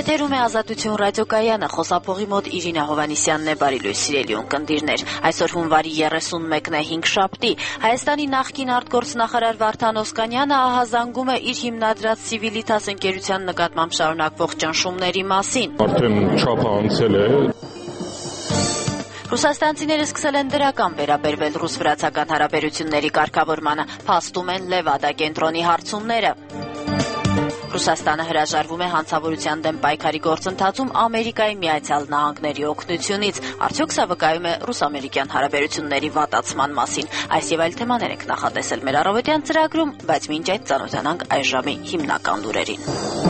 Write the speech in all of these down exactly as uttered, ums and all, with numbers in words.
Եթերում է Ազատություն ռադիոկայանը, խոսափողի մոտ Իրինա Հովանիսյանն է, բարի լույս սիրելի ունկնդիրներ։ Այսօր հունվարի երեսունմեկն է, հինգշաբթի։ Հայաստանի նախկին արտգործնախարար Վարդան Օսկանյանը ահազանգում է իր հիմնադրած Civitas ընկերության նկատմամբ շարունակվող ճնշումների մասին։ Արդեն չափը անցել է։ Ռուսաստանցիները սկսել են դրական վերաբերվել ռուս-վրացական հարաբերությունների կարգավորմանը, փաստում են Լևադա կենտրոնի հարցումները։ Ռուսաստանը հրաժարվում է հանցավորության դեմ պայքարի գործընթացում Ամերիկայի Միացյալ Նահանգների օգնությունից։ Արդյոք սա վկայում է ռուս-ամերիկյան հարաբերությունների վատացման մասին։ Այս եւ այլ թեմաներ ենք նախատեսել մեր առավոտյան ծրագրում, բայց մինչ այդ ծանոթանանք այս ժամի հիմնական լուրերին։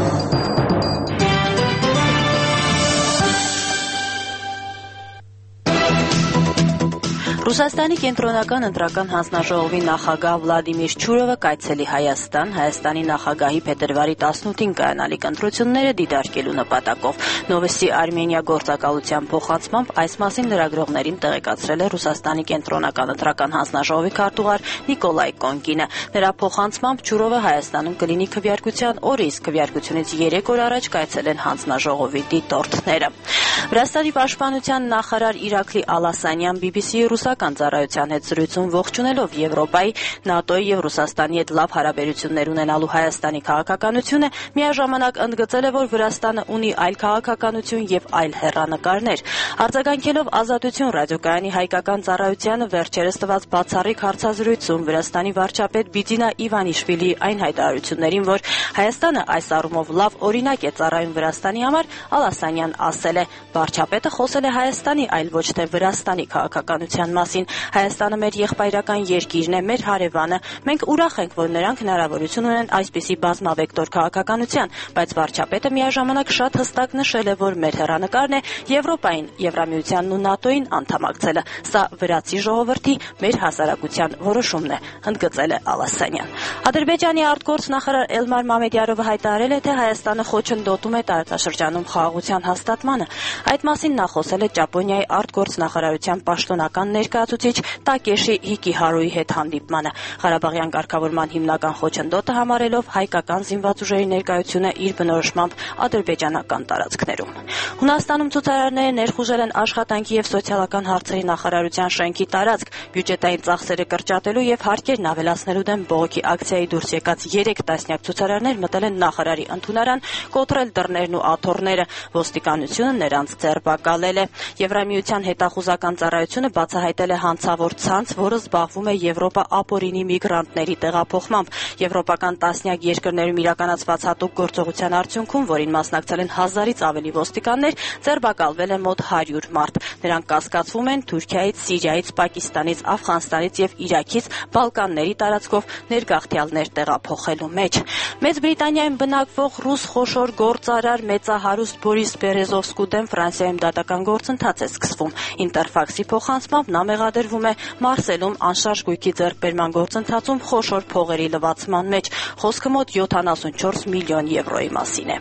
Ռուսաստանի կենտրոնական ընտրական հանձնաժողովի նախագահ Վլադիմիր Չուրովը կայցելի Հայաստան, Հայաստանի նախագահի փետրվարի տասնութին կայանալիք ընտրությունները դիտարկելու նպատակով։ Նովոստի Արմենիա գործակալության փոխանցմամբ այս մասին լրագրողներին տեղեկացրել է Ռուսաստանի կենտրոնական ընտրական հանձնաժողովի քարտուղար Նիկոլայ Կոնկինը։ Նրա փոխանցմամբ Չուրովը Հայաստանում կլինի քվեարկության օրը, իսկ քվեարկությունից երեք օր առաջ կայցել են հանձնաժողովի դիտորդները։ Վրաստանի պաշտպանության նախարար Իրաքլի Ալասանյան բի բի սի-ի ռուսական ծառայության հետ զրույցում ողջունելով Եվրոպայի, ՆԱՏՕ-ի եւ Ռուսաստանի հետ լավ հարաբերություններ ունենալու Հայաստանի քաղաքականությունը, միաժամանակ ընդգծել է, որ Վրաստանը ունի այլ քաղաքականություն եւ այլ հեռանկարներ։ Արձագանքելով Ազատություն ռադիոկայանի հայկական ծառայությանը վերջերս տված բացառիկ հարցազրույցում Վրաստանի վարչապետ Բիձինա Իվանիշվիլիի այն հայտարարություններին, որ Հայաստանը այս առումով լավ օրինակ է ծառայում Վրաստանի համար, Ալասանյան ասել է. Վարչապետը խոսել է Հայաստանի, այլ ոչ թե Վրաստանի քաղաքականության մասին։ Հայաստանը մեր եղբայրական երկիրն է, մեր հարևանը։ Մենք ուրախ ենք, որ նրանք հնարավորություն ունեն այսպիսի բազմավեկտոր քաղաքականության, բայց վարչապետը միաժամանակ շատ հստակ նշել է, որ մեր հեռանկարն է Եվրոպային, Եվրամիությանն ու ՆԱՏՕ-ին անդամակցելը։ Սա վրացի ժողովրդի, մեր հասարակության որոշումն է, ընդգծել է Ալասանյան։ Ադրբեջանի արտգործնախարար Էլմար Մամեդյարովը հայտարարել է, թե Հայաստանը խոչընդոտում է տարածաշրջանում խաղաղության հաստատմանը։ Այդ մասին նա խոսել է Ճապոնիայի արտգործնախարարության պաշտոնական ներկայացուցիչ Տակեշի Հիկիհարուի հետ հանդիպմանը։ Ղարաբաղյան կարգավորման հիմնական խոչընդոտը համարելով հայկական զինված ուժերի ներկայությունը իր բնորոշմամբ ադրբեջանական տարածքներում։ Հունաստանում ցուցարարները ներխուժել են աշխատանքի եւ սոցիալական հարցերի նախարարության շենքի տարածք, բյուջետային ծախսերը կրճատելու եւ հարկերն ավելացնելու դեմ բողոքի ակցիայի դուրս եկած երեք տասնյակ ցուցարարներ մտել են նախարարի ընդունարան, կոտրել դռներն ու աթոռները։ Ոստիկանությունը նրանց ձերբակալել է։ Եվրամիության հետախուզական ծառայությունը բացահայտել է հանցավոր ցանց, որը զբաղվում է Եվրոպա ապօրինի միգրանտների տեղափոխմամբ։ Եվրոպական տասնյակ երկրներում իրականացված հատուկ գործողության արդյունքում, որին մասնակցել են հազարից ավելի ոստիկաններ, ձերբակալվել է մոտ հարյուր մարդ։ Նրանք կասկածվում են Թուրքիայից, Սիրիայից, Պակիստանից, Աֆղանստանից եւ Իրաքից Բալկանների տարածքով ներգաղթյալներ տեղափոխելու մեջ։ Մեծ Բրիտանիայում բնակվող ռուս խոշոր գործարար մեծահարուստ Բորիս Բերեզովսկու դեմ Ֆրանսիայում դատական գործընթաց է սկսվում։ Ինտերֆաքսի փոխանցմամբ նա մեղադրվում է Մարսելում անշարժ գույքի ձեռքբերման գործընթացում խոշոր փողերի լվացման մեջ։ Խոսքը մոտ յոթանասունչորս միլիոն եվրոյի մասին է։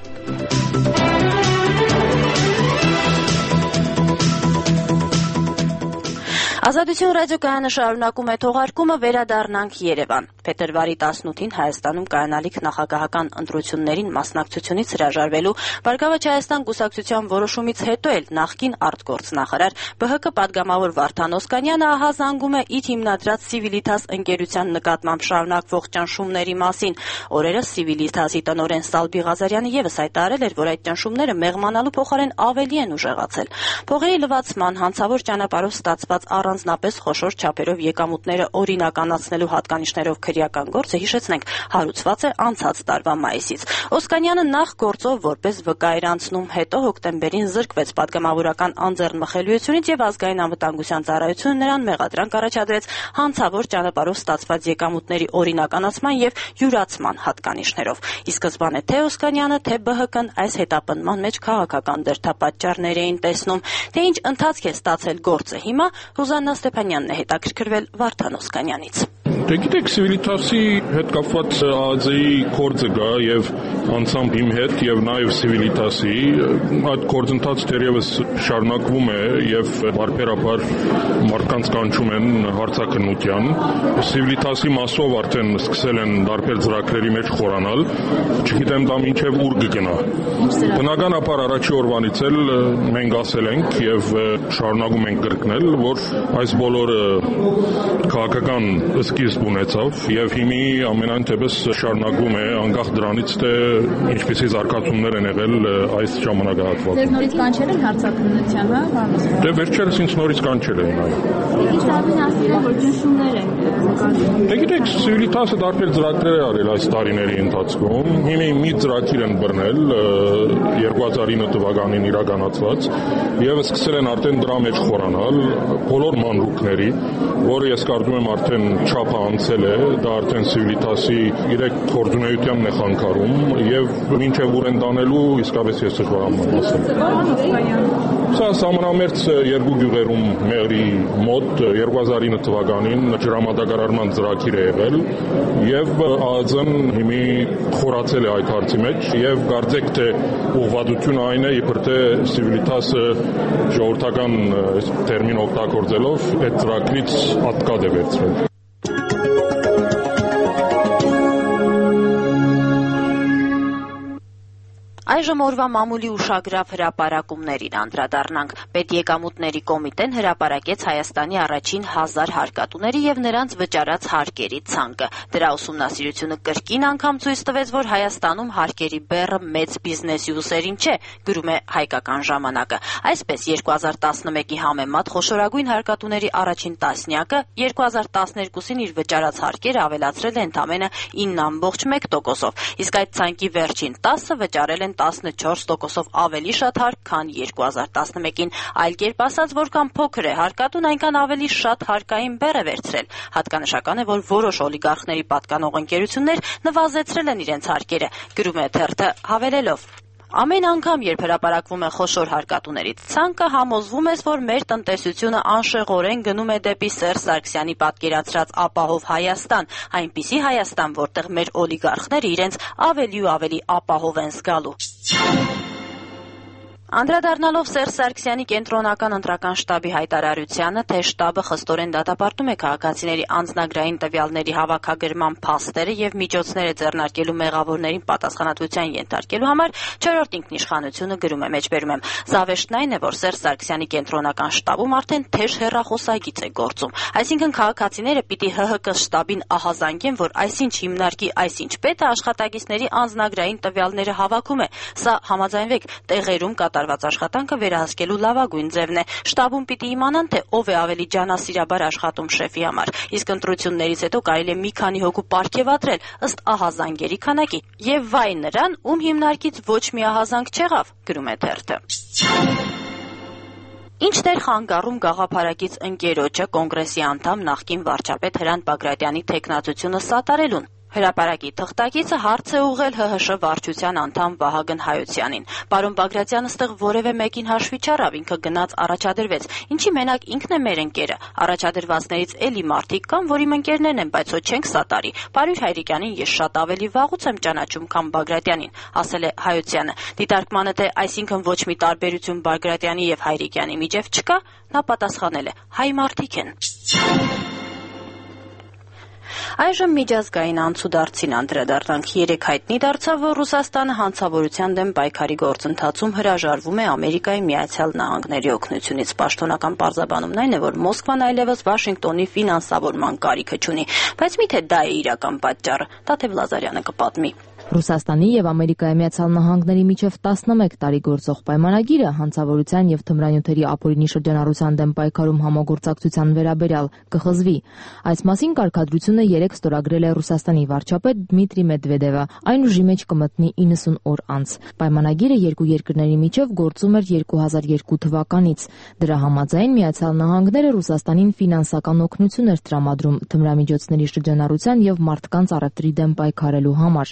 Ազատություն ռադիոկայանը շարունակում է թողարկումը, վերադառնանք Երևան։ Փետրվարի տասնութին Հայաստանում կայանալիք նախագահական ընտրություններին մասնակցությունից հրաժարվելու Բարգավաճ Հայաստան կուսակցության որոշումից հետո էլ նախկին արտգործնախարար ԲՀԿ պատգամավոր Վարդան Օսկանյանը ահազանգում է իր հիմնադրած Civitas ընկերության նկատմամբ շարունակվող ճնշումների մասին։ Օրերս Civitas-ի տնօրեն Սալբի Ղազարյանը ևս հայտարարել էր, որ այդ ճնշումները մեղմանալու փոխարեն ավելի են ուժեղացել։ Փողերի լվացման, հանցավոր ճանապարհով ստացված առանձնապես խոշոր չափերով եկամուտները օրինականացնելու հատկանիշներով քրեական գործը, հիշեցնենք, հարուցված է անցած տարվա մայիսից։ Օսկանյանը նախ գործով որպես վկա էր անցնում, հետո հոկտեմբերին զրկվեց պատգամավորական անձեռնմխելիությունից եւ ազգային անվտանգության ծառայությունը նրան մեղադրանք առաջադրեց հանցավոր ճանապարհով ստացված եկամուտների օրինականացման եւ յուրացման հատկանիշներով։ Ի սկզբանե թե Օսկանյանը, թե ԲՀԿ-ն այս հետապնդման մեջ քաղաքական դրդապատճառներ էին տեսնում։ Թե ինչ ընթացք է ստացել գործը հիմա, Ռուզաննա Ստեփանյանն է հետաքրքրվել Վարդան Օսկանյանից։ Դե գիտեք, Civitas-ի հետ կապված ԱԱԶ-ի կորձը կա եւ անցամբ իմ հետ եւ նաեւ Civitas-ի այդ կորձընթացը դեռևս շարունակվում է եւ բարբերաբար մարդկանց կանչում են հարցաքննության։ Civitas-ի մասով արդեն սկսել են տարբեր ծրագրերի մեջ խորանալ, չգիտեմ դա մինչեւ ուր կգնա։ Բնականաբար առաջի օրվանից էլ մենք ասել ենք եւ շարունակում ենք կրկնել, որ այս բոլորը քաղաքական սկիզբ ունեցավ եւ հիմի ամենայն դեպս շարունակվում է անկախ դրանից թե ինչպիսի զարգացումներ են եղել այս ժամանակահատվածում։ Ձեզ նորից կանչել են հարցաքննության, հա, բանոսը։ Դե վերջերս ինձ նորից կանչել են, այո։ Ինչ տարին ասել են, որ ճնշումներ են նկատվում։ Դե գիտեք, Civitas-ը տարբեր ծրագրեր է արել այս տարիների ընթացքում։ Հիմա մի ծրագիր են բռնել երկու հազար ինը թվականին իրականացված եւ սկսել են արդեն դրա մեջ խորանալ բոլոր մանրուքների, որը ես կարծում եմ արդեն չափը անցել է, դա արդեն Civitas-ի իրեք գործունեությանն է խանգարում եւ մինչեւ ուր են տանելու իսկապես ես դժվար եմ ասել։ Սա համանամերձ երկու գյուղերում մեղրի մոտ երկու հազար ինը թվականին ջրամատակարարման ծրագիր է եղել եւ ԱԱԶ-ն հիմի խորացել է այդ հարցի մեջ եւ կարծեք թե ուղղվածությունը այն է, իբր թե Civitas-ը ժողովրդական տերմին օգտագործելով այդ ծրագրից ատկադ է վերցրել։ Այժմ օրվա մամուլի ուշագրավ հրապարակումներին անդրադառնանք։ Պետեկամուտների կոմիտեն հրապարակեց Հայաստանի առաջին հազար հարկատուների եւ նրանց վճարած հարկերի ցանկը։ Դրա ուսումնասիրությունը կրկին անգամ ցույց տվեց, որ Հայաստանում հարկերի բեռը մեծ բիզնես յուսերին չէ, գրում է Հայկական ժամանակը։ Այսպես երկու հազար տասնմեկի համեմատ խոշորագույն հարկատուների առաջին տասնյակը երկու հազար տասներկուսին իր վճարած հարկերը ավելացրել է ընդամենը ինը կόμμα մեկ տոկոսով, իսկ այդ ցանկի վերջին տասը վճարել են տասնչորս տոկոսով ավելի շատ հարկ, քան երկու հազար տասնմեկին, այլ կերպ ասած, որքան փոքր է հարկատուն, այնքան ավելի շատ հարկային բեռ է վերցրել։ Հատկանշական է, որ որոշ օլիգարխների պատկանող ընկերություններ նվազեցրել են իրենց հարկերը, գրում է թերթը հավելելով. Ամեն անգամ, երբ հրապարակվում է խոշոր հարկատուներից ցանկը, համոզվում ես, որ մեր տնտեսությունը անշեղորեն գնում է դեպի Սերժ Սարգսյանի պատկերացրած ապահով Հայաստան, այնպիսի Հայաստան, որտեղ մեր օլիգարխները իրենց ավելի ու ավելի ապահով են զգալու։ Անդրադառնալով Սերժ Սարգսյանի կենտրոնական ընտրական շտաբի հայտարարությանը, թե շտաբը խստորեն դատապարտում է քաղաքացիների անձնագրային տվյալների հավաքագրման փաստերը եւ միջոցները ձեռնարկելու մեղավորներին պատասխանատվության ենթարկելու համար, չորրորդ ինքնիշխանությունը գրում է մեջբերում եմ. Զավեշտն այն է, որ Սերժ Սարգսյանի կենտրոնական շտաբում արդեն թեժ հեռախոսագիծ է գործում, այսինքն քաղաքացիները պիտի ՀՀԿ շտաբին ահազանգեն, որ այսինչ հիմնարկի, այսինչ պետը աշխատակիցների անձնագրային տվյալները հավաքում է։ Սա համաձայնվեք, տեղերում կատարված աշխատանքը վերահսկելու լավագույն ձևն է։ Շտաբում պիտի իմանան, թե ով է ավելի ջանասիրաբար աշխատում շեֆի համար, իսկ ընտրություններից հետո կարելի է մի քանի հոգու պարգևատրել ըստ ահազանգերի քանակի։ Եվ վայ նրան, ում հիմնարկից ոչ մի ահազանգ չեղավ, գրում է թերթը։ Ինչ դեր խանգարում գաղափարակից ընկերոջը կոնգրեսի անդամ նախկին վարչապետ Հրանտ Բագրատյանի թեկնածությունը սատարելուն։ Հրապարակի թղթակիցը հարց է ուղղել ՀՀՇ վարչության անդամ Վահագն Հայոցյանին։ Պարոն Բագրատյանը ստեղ որևէ մեկին հաշվի չառավ, ինքը գնաց առաջադրվեց։ Ինչի մենակ ինքն է մեր ընկերը։ Առաջադրվածներից էլի մարդիկ կան, որ իմ ընկերներն են, բայց ոչ չենք սատարի։ Պարույր Հայրիկյանին ես շատ ավելի վաղուց եմ ճանաչում, քան Բագրատյանին, ասել է Հայոցյանը։ Դիտարկմանը թե այսինքն ոչ մի տարբերություն Բագրատյանի եւ Հայրիկյանի միջև չկա, նա պատասխանել է. հայ մարդիկ են։ Այժմ միջազգային անցուդարձին անդրադառնանք։ Երեք հայտնի դարձավ, որ Ռուսաստանը հանցավորության դեմ պայքարի գործընթացում հրաժարվում է Ամերիկայի Միացյալ Նահանգների օգնությունից։ Պաշտոնական պարզաբանումն այն է, որ Մոսկվան այլևս Վաշինգտոնի ֆինանսավորման կարիքը չունի։ Բայց միթե դա է իրական պատճառը։ Տաթև Լազարյանը կպատմի։ Ռուսաստանի եւ Ամերիկայի Միացյալ Նահանգների միջև տասնմեկ տարի գործող պայմանագիրը հանցավորության եւ թմրանյութերի ապօրինի շրջանառության դեմ պայքարում համագործակցության վերաբերյալ կխզվի։ Այս մասին կարգադրությունը երեք ստորագրել է Ռուսաստանի վարչապետ Դմիտրի Մեդվեդևը։ Այն ուժի մեջ կմտնի իննսուն օր անց։ Պայմանագիրը երկու երկրների միջև գործում էր երկու հազար երկու թվականից։ Դրա համաձայն Միացյալ Նահանգները Ռուսաստանին ֆինանսական օգնություն էր տրամադրում թմրամիջոցների շրջանառության եւ մարդկանց առևտրի դեմ պայքարելու համար։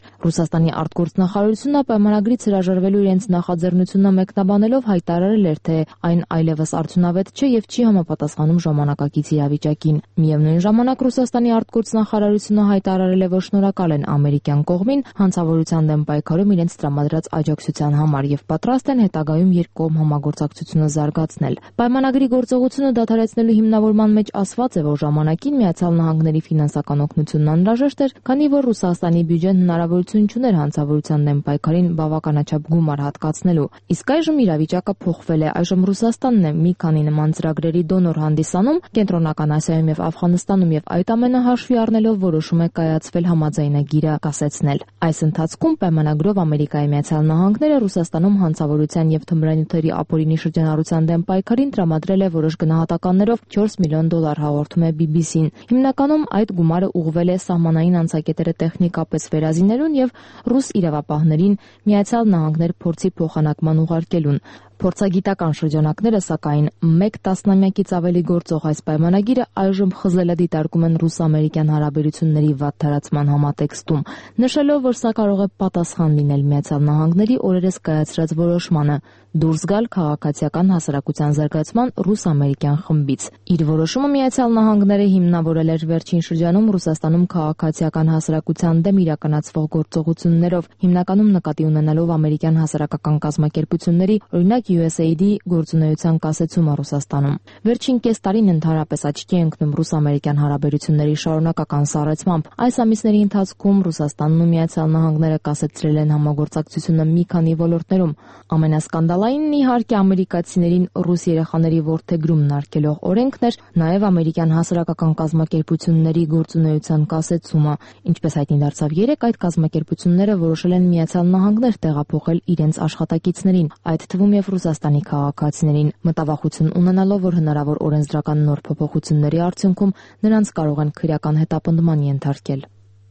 Ռուսաստանի արտգործնախարարությունը պայմանագրից հրաժարվելու իրենց նախաձեռնությունը մեկնաբանելով հայտարարել էր, թե այն այլևս արդյունավետ չէ եւ չի համապատասխանում ժամանակակից իրավիճակին։ Միևնույն ժամանակ Ռուսաստանի արտգործնախարարությունը հայտարարել է, որ շնորհակալ են ամերիկյան կողմին հանցավորության դեմ պայքարում իրենց տրամադրած աջակցության համար եւ պատրաստ են հետագայում երկկողմ համագործակցությունը զարգացնել։ Պայմանագրի գործողությունը դադարեցնելու հիմնավորման մեջ ասված է, որ ժամանակին Միացյալ Նահանգների ֆինանսական օգնությունն անհրաժեշտ էր, քանի որ Ռուսաստանի բյուջեն հնարավորություն չուներ հանցավորության դեմ պայքարին բավականաչափ գումար հատկացնելու։ Իսկ այժմ իրավիճակը փոխվել է։ Այժմ Ռուսաստանն է մի քանի նման ծրագրերի դոնոր հանդիսանում Կենտրոնական Ասիայում եւ Աֆղանստանում եւ այդ ամենը հաշվի առնելով որոշում է կայացվել համաձայնագիրը կասեցնել։ Այս ընթացքում պայմանագրով Ամերիկայի Միացյալ Նահանգները Ռուսաստանում հանցավորության եւ թմրանյութերի ապօրինի շրջանառության դեմ պայքարին տրամադրել է որոշ գնահատականներով չորս միլիոն դոլար, հաղորդում է բի բի սին։ Հիմնականում այդ գումարը ուղղվել է սահմանային անցակետերը տեխնիկապես վերազինելուն եւ ռուս իրավապահներին Միացյալ Նահանգներ փորձի փոխանակման ուղարկելուն։ Փորձագիտական շրջանակները, սակայն, մեկ տասնամյակից ավելի գործող այս պայմանագիրը այժմ խզելը դիտարկում են ռուս-ամերիկյան հարաբերությունների վատթարացման համատեքստում, նշելով, որ սա կարող է պատասխան լինել Միացյալ Նահանգների օրերս կայացրած որոշմանը դուրս գալ քաղաքացիական հասարակության զարգացման ռուս-ամերիկյան խմբից։ Իր որոշումը Միացյալ Նահանգները հիմնավորել էր վերջին շրջանում Ռուսաստանում քաղաքացիական հասարակության դեմ իրականացվող գործողություններով, հիմնականում նկատի ունենալով ամերիկյան հասարակական կազմակերպությունների, օրինակ յու էս էյ դի գործունեության կասեցումը Ռուսաստանում։ Վերջին կես տարին ընդհանրապես աչքի է ընկնում ռուս-ամերիկյան հարաբերությունների շարունակական սառեցմամբ։ Այս ամիսների ընթացքում Ռուսաստանն ու Միացյալ Նահանգները կասեցրել են համագործակցությունը մի քանի ոլորտներում։ Ամենասկանդալայինն իհարկե ամերիկացիներին ռուս երեխաների որդեգրումն արգելող օրենքն էր, նաև ամերիկյան հասարակական կազմակերպությունների գործունեության կասեցումը։ Ինչպես հայտնի դարձավ երեկ, այդ կազմակերպությունները որոշել են Միացյալ Նահանգներ տեղափոխել իրենց աշխատակիցներին, այդ թվում եւ Ռուսաստանի քաղաքացիներին, մտավախություն ունենալով, որ հնարավոր օրենսդրական նոր փոփոխությունների արդյունքում նրանց կարող են քրեական հետապնդման ենթարկել։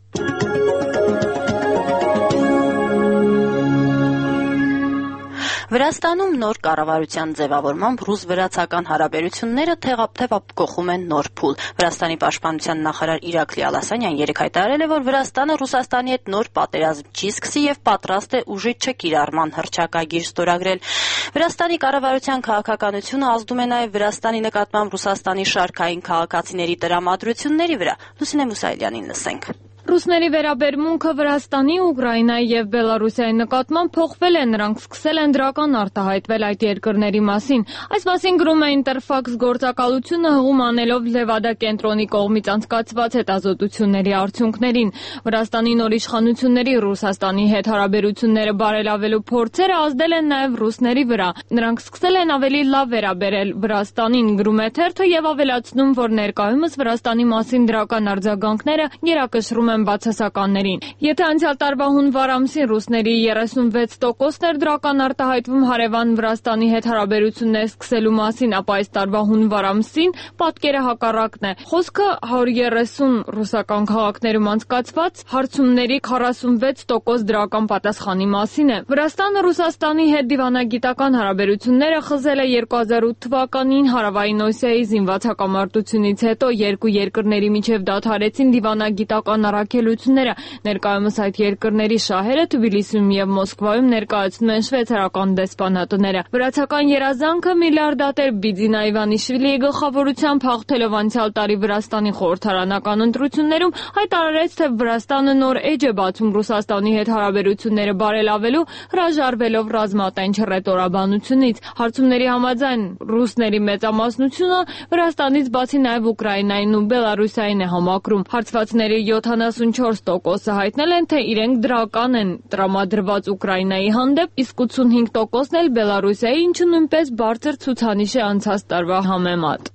Վրաստանում նոր կառավարության ձևավորմամբ ռուս-վրացական հարաբերությունները թեւապ կողում են նոր փուլ։ Վրաստանի պաշտպանության նախարար Իրակլի Ալասանյան երեկ հայտարարել է, որ Վրաստանը Ռուսաստանի հետ նոր պատերազմ չի սկսի եւ պատրաստ է ուժի չկիրառման հռչակագիր ստորագրել։ Վրաստանի կառավարության քաղաքականությունը ազդում է նաեւ Վրաստանի նկատմամբ Ռուսաստանի շարքային քաղաքացիների տրամադրությունների վրա։ Լուսինե Մուսայելյանին լսենք։ Ռուսների վերաբերմունքը Վրաստանի, Ուկրաինայի եւ Բելարուսիայի նկատմամբ փոխվել է, նրանք սկսել են դրական արտահայտվել այդ երկրների մասին։ Այս մասին գրում է Interfax գործակալությունը, հղում անելով Լևադա կենտրոնի կողմից անցկացված հետազոտությունների արդյունքներին։ Վրաստանի նոր իշխանությունների Ռուսաստանի հետ հարաբերությունները բարելավելու փորձերը ազդել են նաեւ ռուսների վրա։ Նրանք սկսել են ավելի լավ վերաբերել Վրաստանին, գրում է թերթը եւ ավելացնում, որ ներկայումս Վրաստանի մասին դրական արձագանքները գերակշռում են բացասականներին։ Եթե անցյալ տարվա հունվար ամսին ռուսների երեսունվեց տոկոսն էր դրական արտահայտվում հարևան Վրաստանի հետ հարաբերություններ սկսելու մասին, ապա այս տարվա հունվար ամսին պատկերը հակառակն է։ Խոսքը հարյուր երեսուն ռուսական քաղաքներում անցկացված հարցումների քառասունվեց տոկոս դրական պատասխանի մասին է։ Վրաստանը Ռուսաստանի հետ դիվանագիտական հարաբերությունները խզել է երկու հազար ութ թվականին Հարավային Օսիայի զինված հակամարտությունից հետո երկու երկրների միջև դադարեցին դիվանագիտական առաքելությունները։ Ներկայումս այդ երկրների շահերը Թբիլիսիում եւ Մոսկվայում ներկայացնում են շվեյցարական դեսպանատները։ Վրացական երազանքը միլիարդատեր Բիձինա Իվանիշվիլիի գլխավորությամբ հաղթելով անցյալ տարի Վրաստանի խորհրդարանական ընտրություններում հայտարարեց, թե Վրաստանը նոր էջ է բացում Ռուսաստանի հետ հարաբերությունները բարելավելու, հրաժարվելով ռազմատենչ ռետորաբանությունից։ Հարցումների համաձայն ռուսների մեծամասնությունը Վրաստանից բացի նաեւ Ուկրաինային ու Բելարուսիային է համակրում։ Հարցվածների յոթանասունչորս տոկոսը հայտնել են, թե իրենք դրական են տրամադրված Ուկրաինայի հանդեպ, իսկ ութսունհինգ տոկոսն էլ Բելարուսիայի, ինչը նույնպես բարձր ցուցանիշ է անցած տարվա համեմատ։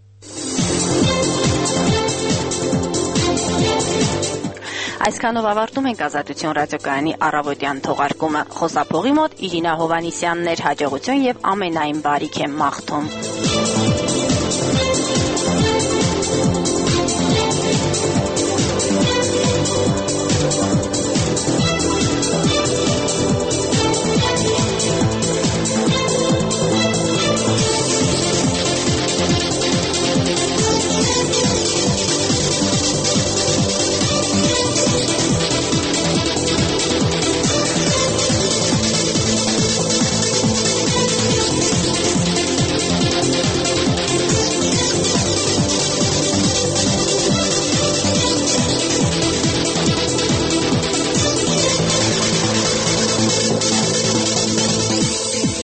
Այսքանով ավարտում ենք Ազատություն ռադիոկայանի առավոտյան թողարկումը։ Խոսափողի մոտ Իրինա Հովանիսյանն էր, հաջողություն եւ ամենայն բարիք եմ մաղթում։